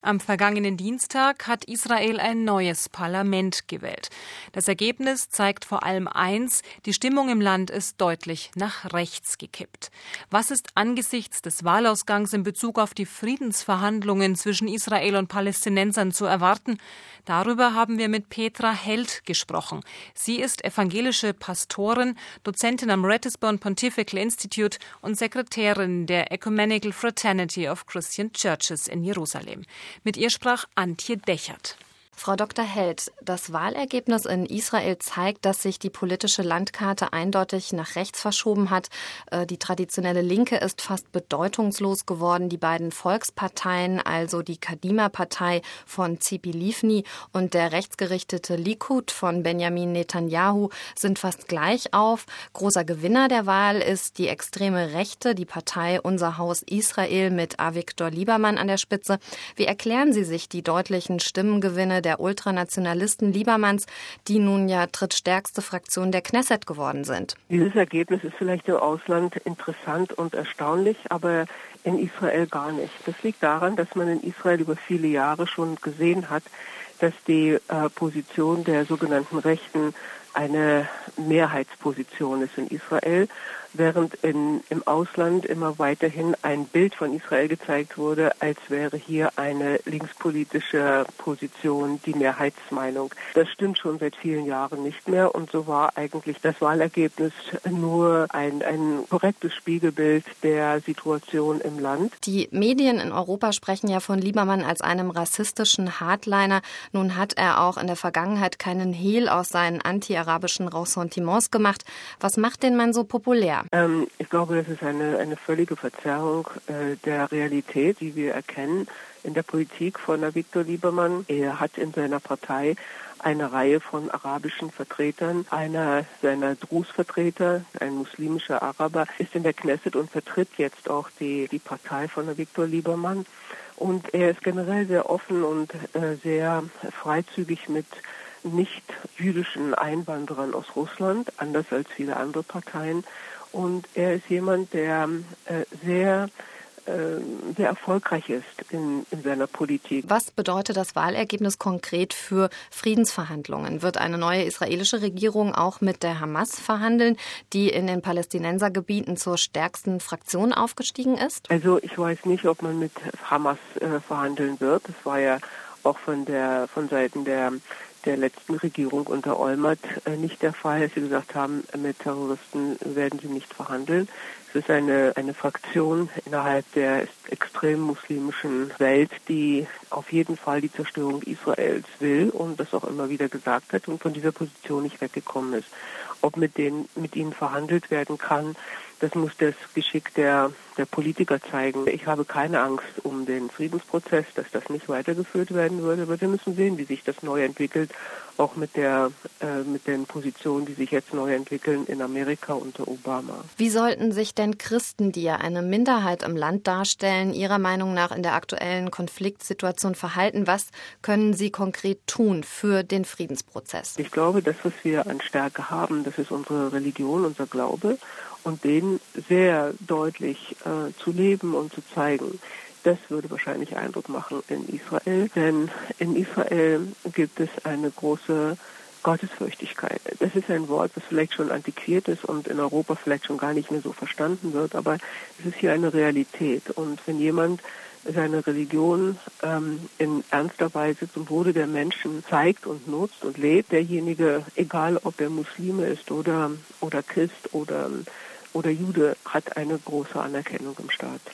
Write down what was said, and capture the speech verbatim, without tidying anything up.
Am vergangenen Dienstag hat Israel ein neues Parlament gewählt. Das Ergebnis zeigt vor allem eins: Die Stimmung im Land ist deutlich nach rechts gekippt. Was ist angesichts des Wahlausgangs in Bezug auf die Friedensverhandlungen zwischen Israel und Palästinensern zu erwarten? Darüber haben wir mit Petra Held gesprochen. Sie ist evangelische Pastorin, Dozentin am Ratisbon Pontifical Institute und Sekretärin der Ecumenical Fraternity of Christian Churches in Jerusalem. Mit ihr sprach Antje Dechert. Frau Doktor Held, das Wahlergebnis in Israel zeigt, dass sich die politische Landkarte eindeutig nach rechts verschoben hat. Die traditionelle Linke ist fast bedeutungslos geworden. Die beiden Volksparteien, also die Kadima-Partei von Tzipi Livni und der rechtsgerichtete Likud von Benjamin Netanyahu, sind fast gleich auf. Großer Gewinner der Wahl ist die extreme Rechte, die Partei Unser Haus Israel mit Avigdor Liebermann an der Spitze. Wie erklären Sie sich die deutlichen Stimmengewinne der Ultranationalisten Liebermanns, die nun ja drittstärkste Fraktion der Knesset geworden sind? Dieses Ergebnis ist vielleicht im Ausland interessant und erstaunlich, aber in Israel gar nicht. Das liegt daran, dass man in Israel über viele Jahre schon gesehen hat, dass die äh, Position der sogenannten Rechten eine Mehrheitsposition ist in Israel, während in, im Ausland immer weiterhin ein Bild von Israel gezeigt wurde, als wäre hier eine linkspolitische Position die Mehrheitsmeinung. Das stimmt schon seit vielen Jahren nicht mehr und so war eigentlich das Wahlergebnis nur ein, ein korrektes Spiegelbild der Situation im Land. Die Medien in Europa sprechen ja von Liebermann als einem rassistischen Hardliner. Nun hat er auch in der Vergangenheit keinen Hehl aus seinen anti-arabischen Ressentiments gemacht. Was macht den Mann so populär? Ähm, ich glaube, das ist eine, eine völlige Verzerrung äh, der Realität, die wir erkennen in der Politik von Avigdor Liebermann. Er hat in seiner Partei eine Reihe von arabischen Vertretern. Einer seiner Drus-Vertreter, ein muslimischer Araber, ist in der Knesset und vertritt jetzt auch die, die Partei von Avigdor Liebermann. Und er ist generell sehr offen und äh, sehr freizügig mit nicht-jüdischen Einwanderern aus Russland, anders als viele andere Parteien. Und er ist jemand, der äh, sehr, äh, sehr erfolgreich ist in, in seiner Politik. Was bedeutet das Wahlergebnis konkret für Friedensverhandlungen? Wird eine neue israelische Regierung auch mit der Hamas verhandeln, die in den Palästinensergebieten zur stärksten Fraktion aufgestiegen ist? Also ich weiß nicht, ob man mit Hamas äh, verhandeln wird. Das war ja auch von der von Seiten der der letzten Regierung unter Olmert äh, nicht der Fall, dass sie gesagt haben, mit Terroristen werden sie nicht verhandeln. Es ist eine, eine Fraktion innerhalb der extrem muslimischen Welt, die auf jeden Fall die Zerstörung Israels will und das auch immer wieder gesagt hat und von dieser Position nicht weggekommen ist. Ob mit denen, mit ihnen verhandelt werden kann, das muss das Geschick der, der Politiker zeigen. Ich habe keine Angst um den Friedensprozess, dass das nicht weitergeführt werden würde, aber wir müssen sehen, wie sich das neu entwickelt, auch mit der äh, mit den Positionen, die sich jetzt neu entwickeln in Amerika unter Obama. Wie sollten sich denn Christen, die ja eine Minderheit im Land darstellen, Ihrer Meinung nach in der aktuellen Konfliktsituation verhalten? Was können sie konkret tun für den Friedensprozess? Ich glaube, das, was wir an Stärke haben, das ist unsere Religion, unser Glaube. Und den sehr deutlich äh, zu leben und zu zeigen, das würde wahrscheinlich Eindruck machen in Israel. Denn in Israel gibt es eine große Gottesfürchtigkeit. Das ist ein Wort, das vielleicht schon antiquiert ist und in Europa vielleicht schon gar nicht mehr so verstanden wird, aber es ist hier eine Realität. Und wenn jemand seine Religion ähm, in ernster Weise zum Wohle der Menschen zeigt und nutzt und lebt, derjenige, egal ob er Muslime ist oder, oder Christ oder oder Jude, hat eine große Anerkennung im Staat.